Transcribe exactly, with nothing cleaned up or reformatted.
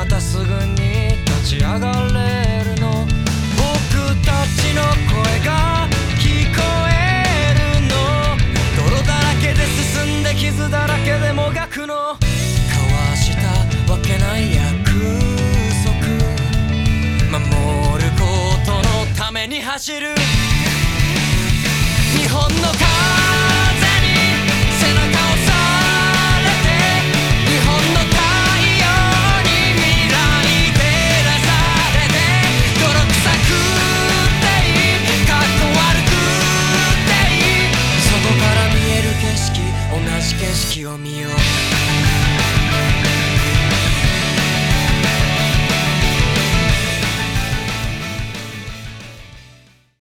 またすぐに立ち上がれるの。僕たちの声が聞こえるの。泥だらけで進んで傷だらけでもがくの。交わしたわけない約束、守ることのために走る。